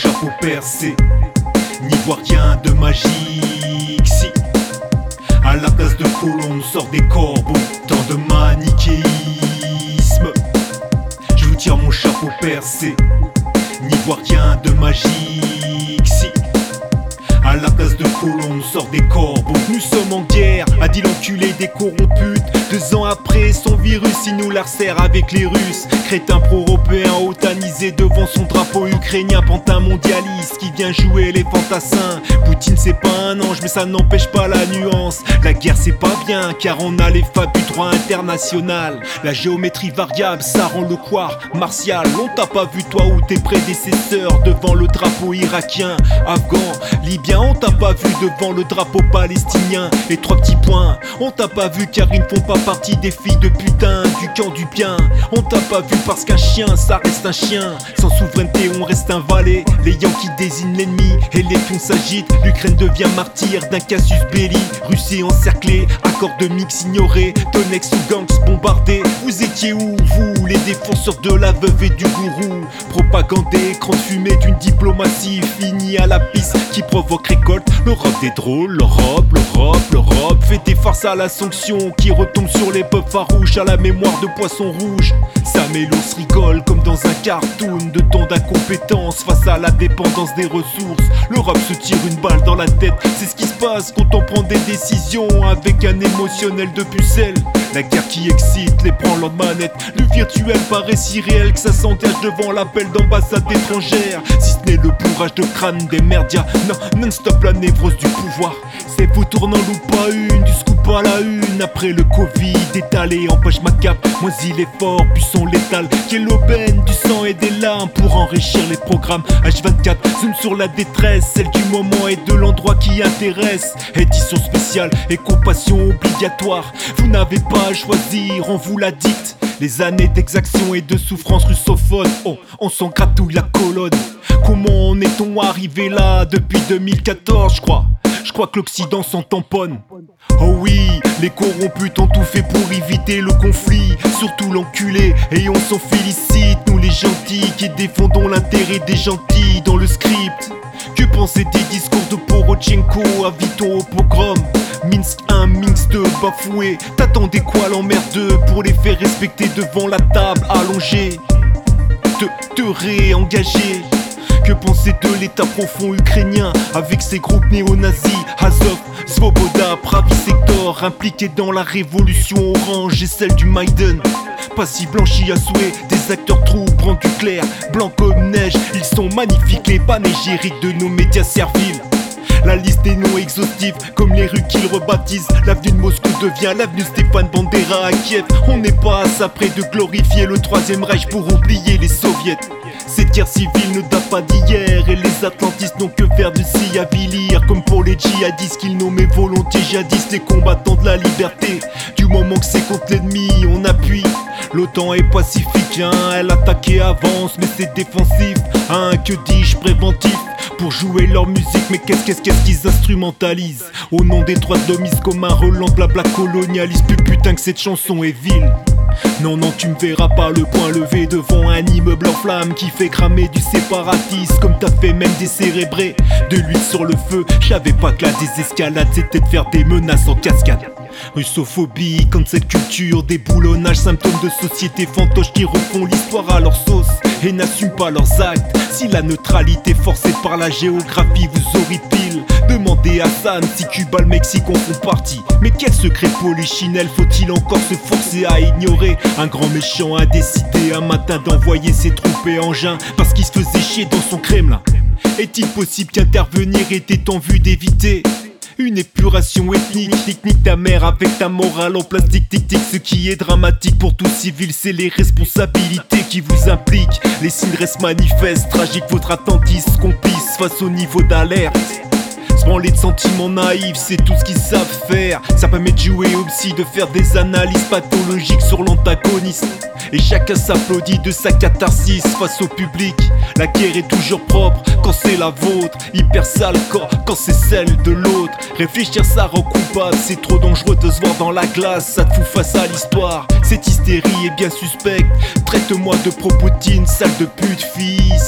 chapeau percé, n'y vois rien de magique si à la place de colombe sort des corbeaux. Tant de manichéisme, je vous tire mon chapeau percé, n'y vois rien de magique si à la place de colombe sort des corbeaux. Nous sommes en guerre, a dit l'enculé des corrompus. 2 ans après son virus, il nous la resserre avec les Russes. Crétin pro-européen otanisé devant son drapeau ukrainien. Pantin mondialiste qui vient jouer les fantassins. Poutine c'est pas un ange mais ça n'empêche pas la nuance. La guerre c'est pas bien car on a les fables du droit international. La géométrie variable ça rend le quoi martial. On t'a pas vu toi ou tes prédécesseurs devant le drapeau irakien, afghan, libyen. On t'a pas vu devant le drapeau palestinien. Et 3 petits points, on t'a pas vu car ils ne font pas partie des filles de putain du camp du bien. On t'a pas vu parce qu'un chien ça reste un chien. Sans souveraineté on reste un valet. Les Yankees désignent l'ennemi et les pions s'agitent. L'Ukraine devient martyr d'un casus belli. Russie encerclée, accord de mix ignoré. Tonex ou gangs bombardés. Vous étiez où vous, les défenseurs de la veuve et du gourou? Propagandé, écran de fumée d'une diplomatie finie à la piste qui provoque récolte. L'Europe des drôles, l'Europe fait des farces à la sanction qui retombe sur les peuples farouches à la mémoire de poissons rouges. Samélos rigole comme dans un cartoon de tant d'incompétence face à la dépendance des ressources. L'Europe se tire une balle dans la tête, c'est ce qui se passe quand on prend des décisions avec un émotionnel de pucelle. La guerre qui excite les branlants de manette. Le virtuel paraît si réel que ça s'engage devant l'appel d'ambassade étrangère. Si ce n'est le bourrage de crâne des merdias, non-stop la névrose du pouvoir. C'est vous tournant loupe pas une, du scoop à la une. Après le Covid étalé empêche ma cape. Moins il est fort, puissant létal. Qui est l'aubaine du sang et des larmes pour enrichir les programmes. H24, zoom sur la détresse, celle du moment et de l'endroit qui intéresse. Édition spéciale et compassion obligatoire. Vous n'avez pas à choisir, on vous la dicte. Les années d'exaction et de souffrance russophone, oh, on s'en gratouille la colonne. Comment en est-on arrivé là depuis 2014, je crois que l'Occident s'en tamponne. Oh oui, les corrompus ont tout fait pour éviter le conflit. Surtout l'enculé, et on s'en félicite. Nous les gentils qui défendons l'intérêt des gentils dans le script. Que penser des discours de Porochenko, invitons au pogrom? Minsk 1, Minsk 2, bafoué. T'attendais quoi l'emmerdeux pour les faire respecter devant la table allongée? Te réengager. Que penser de l'état profond ukrainien avec ses groupes néo-nazis? Azov, Svoboda, Pravi Sector, impliqués dans la révolution orange et celle du Maïdan. Pas si blanchis à souhait, des acteurs troubles rendus clairs, blancs comme neige. Ils sont magnifiques, les panégyriques de nos médias serviles. La liste est non exhaustive, comme les rues qu'ils rebaptisent. L'avenue de Moscou devient l'avenue Stéphane Bandera à Kiev. On n'est pas à ça près de glorifier le Troisième Reich pour oublier les soviets. Cette guerre civile ne date pas d'hier et les atlantistes n'ont que faire de s'y avilir. Comme pour les djihadistes qu'ils nommaient volontiers jadis les combattants de la liberté. Du moment que c'est contre l'ennemi, on appuie. L'OTAN est pacifique, hein, elle attaque et avance, mais c'est défensif, hein, que dis-je, préventif. Pour jouer leur musique, mais qu'est-ce qu'ils instrumentalisent? Au nom des droits de l'homme, comme un relent blabla colonialiste. Plus putain que cette chanson est vile. Non, tu me verras pas le poing levé devant un immeuble en flammes qui fait cramer du séparatisme. Comme t'as fait même décérébrer de l'huile sur le feu. J'savais pas que la désescalade c'était de faire des menaces en cascade. Russophobie, cancel culture, déboulonnage, symptômes de société fantoche qui refont l'histoire à leur sauce et n'assument pas leurs actes. Si la neutralité forcée par la géographie vous horripile, demandez à San si Cuba, le Mexique en font partie. Mais quel secret polichinelle faut-il encore se forcer à ignorer? Un grand méchant a décidé un matin d'envoyer ses troupes et engins parce qu'il se faisait chier dans son Kremlin. Est-il possible qu'intervenir était en vue d'éviter une épuration ethnique? Nique ta mère avec ta morale en plastique, tic. Ce qui est dramatique pour tout civil, c'est les responsabilités qui vous impliquent. Les signes restent manifestes, tragique votre attentisme complice face au niveau d'alerte. Se branler de sentiments naïfs, c'est tout ce qu'ils savent faire. Ça permet de jouer au psy, de faire des analyses pathologiques sur l'antagoniste. Et chacun s'applaudit de sa catharsis face au public. La guerre est toujours propre quand c'est la vôtre, hyper sale quand c'est celle de l'autre. Réfléchir ça rend coupable, c'est trop dangereux de se voir dans la glace. Ça te fout face à l'histoire, cette hystérie est bien suspecte. Traite-moi de pro-Poutine, sale de pute fils.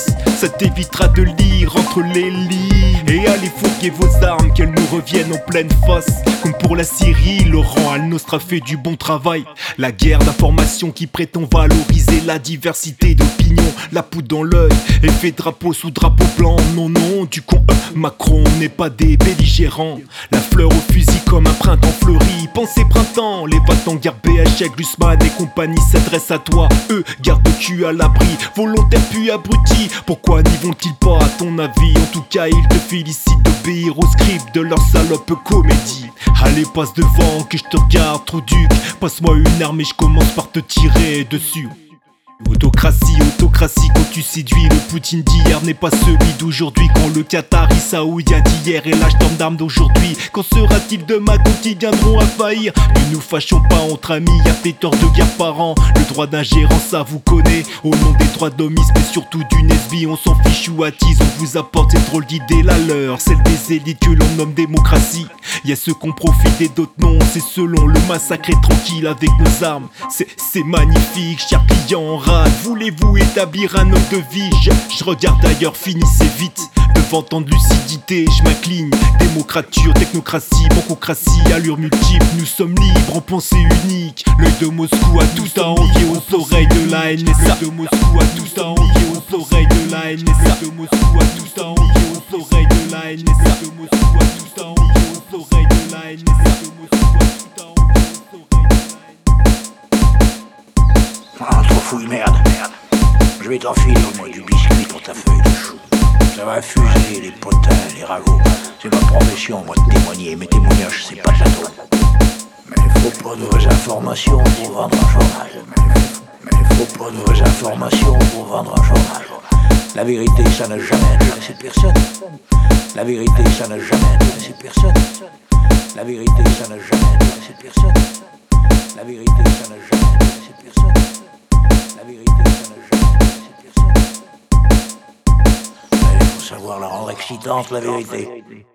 ça t'évitera de lire entre les lignes. Et allez fourguer vos armes, qu'elles nous reviennent en pleine face. Comme pour la Syrie, Laurent Al-Nostra fait du bon travail. La guerre d'information qui prétend valoriser la diversité d'opinions. La poudre dans l'œil, effet drapeau sous drapeau blanc. Non, non, du con, Macron n'est pas des belligérants. La fleur au fusil comme un printemps fleuri. Pensez printemps, les va-t'en guerre BH, Glusman et compagnie s'adressent à toi. Eux, garde le cul à l'abri, volontaires puis abrutis. Pourquoi n'y vont-ils pas à ton avis? En tout cas, ils te félicitent d'obéir au script de leur salope comédie. Allez, passe devant que je te regarde, trop duc. Passe-moi une arme et je commence par te tirer dessus. Autocratie, autocratie, quand tu séduis le Poutine d'hier n'est pas celui d'aujourd'hui. Quand le Qatari saoudien d'hier est l'âge d'armes d'aujourd'hui. Quand sera-t-il demain quand ils viendront à faillir? Ne nous fâchons pas entre amis, y'a des torts de guerre par an. Le droit d'ingérence, ça vous connaît. Au nom des droits d'homisme et surtout du Nesby, on s'en fiche ou attise. On vous apporte cette drôle d'idée, la leur, celle des élites que l'on nomme démocratie. Y'a ceux qu'on profite et d'autres non, c'est selon le massacre est tranquille avec nos armes. C'est magnifique, chers clients. Voulez-vous établir un mode de vie? Je regarde ailleurs, finissez vite. Devant tant de lucidité, je m'incline. Démocrature, technocratie, bancocratie, allure multiple. Nous sommes libres en pensée unique. L'œil de Moscou a tout à envier aux oreilles de la NSA. L'œil de Moscou a tout à envier aux oreilles de la NSA. L'œil de Moscou a tout à envier aux oreilles de la NSA. L'œil de Moscou a tout à envier aux oreilles de la NSA. L'œil de Moscou a tout à envier aux oreilles de la NSA. Ah, trop fouille, merde. Je vais t'enfiler, moi, du biscuit pour ta feuille de chou. Ça va fuser les potins, les ragots. C'est ma profession, moi, de témoigner. Mes témoignages, c'est pas de la drôle. Mais il faut pas de vraies informations pour vendre un journal. Mais il faut pas de vraies informations pour vendre un journal. La vérité, ça n'a jamais intéressé personne. La vérité, ça n'a jamais intéressé personne. La vérité, ça n'a jamais intéressé personne. La vérité, ça n'a jamais intéressé personne. La vérité, ça n'a jamais intéressé personne. Mais il faut savoir la rendre excitante, la vérité.